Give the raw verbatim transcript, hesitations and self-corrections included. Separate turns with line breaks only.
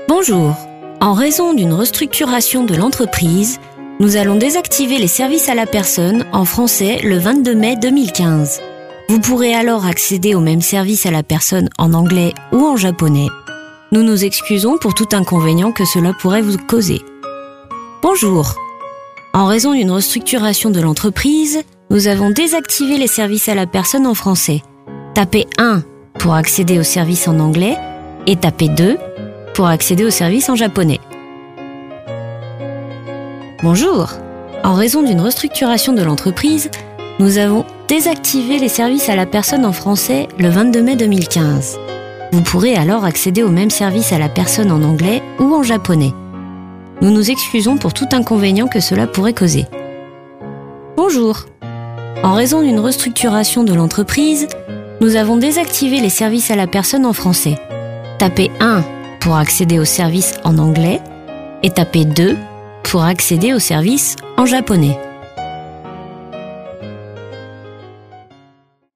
Bonjour. En raison d'une restructuration de l'entreprise, nous allons désactiver les services à la personne en français le vingt-deux mai deux mille quinze. Vous pourrez alors accéder aux mêmes services à la personne en anglais ou en japonais. Nous nous excusons pour tout inconvénient que cela pourrait vous causer. Bonjour. En raison d'une restructuration de l'entreprise, nous avons désactivé les services à la personne en français. Tapez un pour accéder aux services en anglais et tapez deux pour accéder aux services en japonais. Bonjour. En raison d'une restructuration de l'entreprise, nous avons désactivé les services à la personne en français le vingt-deux mai deux mille quinze. Vous pourrez alors accéder aux mêmes services à la personne en anglais ou en japonais. Nous nous excusons pour tout inconvénient que cela pourrait causer. Bonjour. En raison d'une restructuration de l'entreprise, nous avons désactivé les services à la personne en français. Tapez un pour accéder aux services en anglais et tapez deux pour accéder aux services en japonais.